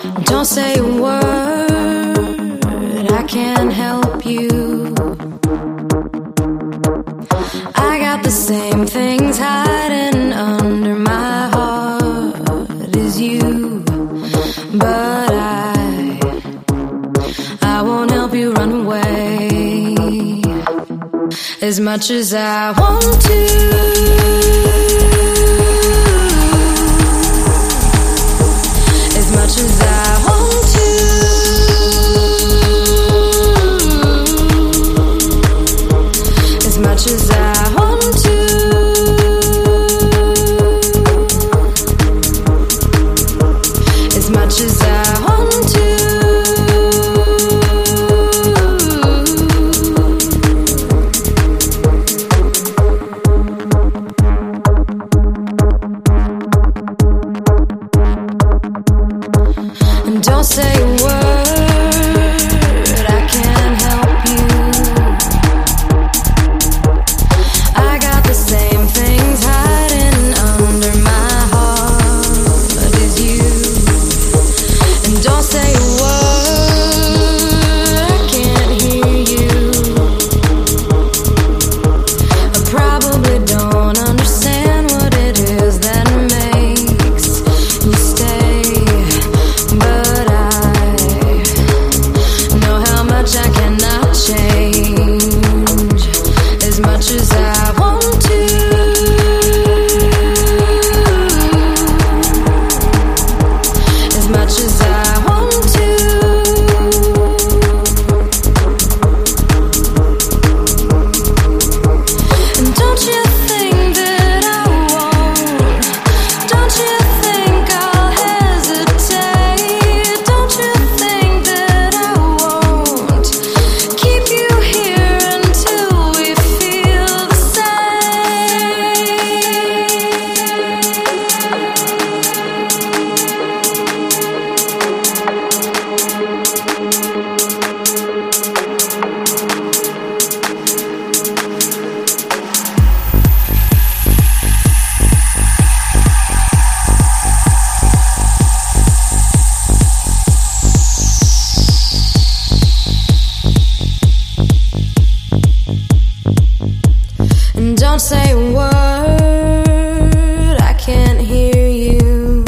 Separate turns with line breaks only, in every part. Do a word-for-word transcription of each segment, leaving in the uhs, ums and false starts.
Don't say a word, I can't help you. I got the same things hiding under my heart as you, but I, I won't help you run away as much as I want to. As much as I want to, as much as I want to, as much as I want to. Don't say a word, I can't help you. I got the same things hiding under my heart as you. And don't say a word, I can't hear you. I probably don't understand what it is that makes you stay, but I cannot change as much as I want to, as much as I want to. And don't you think that I won't? Don't you think I'll hesitate? Don't you think that I won't keep you here until we feel the And don't say a word, I can't hear you.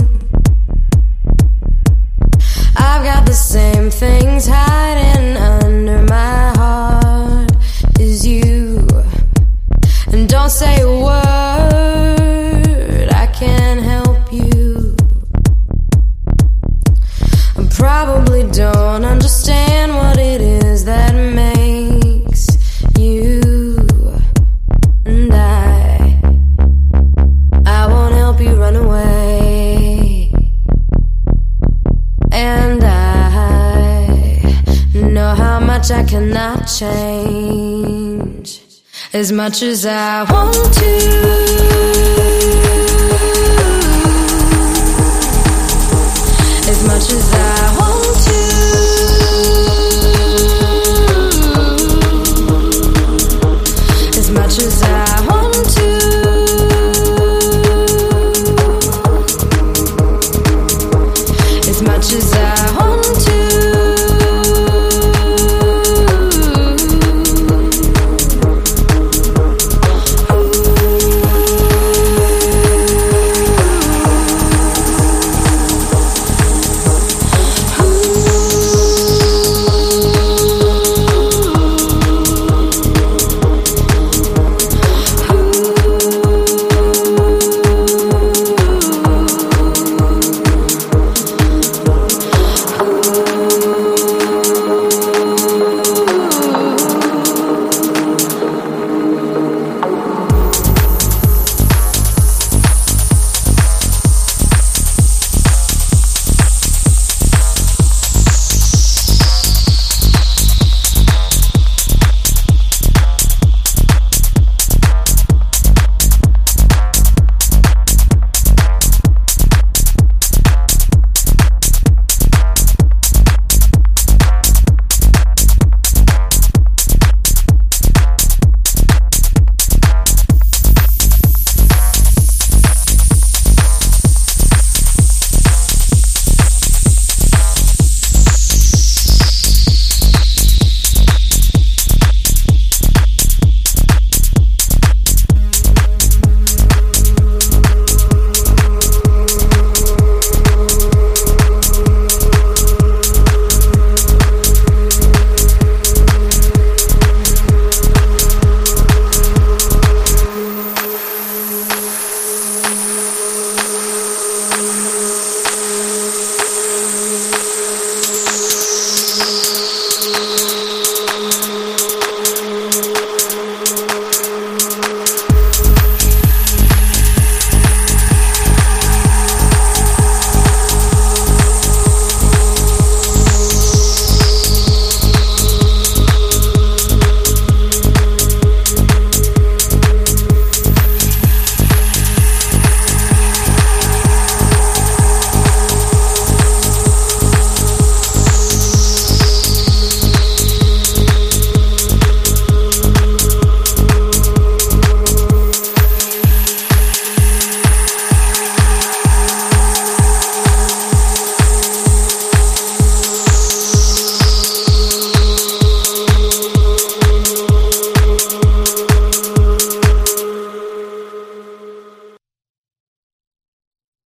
I've got the same things hiding under my heart as you. And don't say a word, I can't help you. I probably don't understand what it is that makes you. And I, I won't help you run away. And I know how much I cannot change as much as I want to, as much as I want to, as much as I want to, as much as I want to.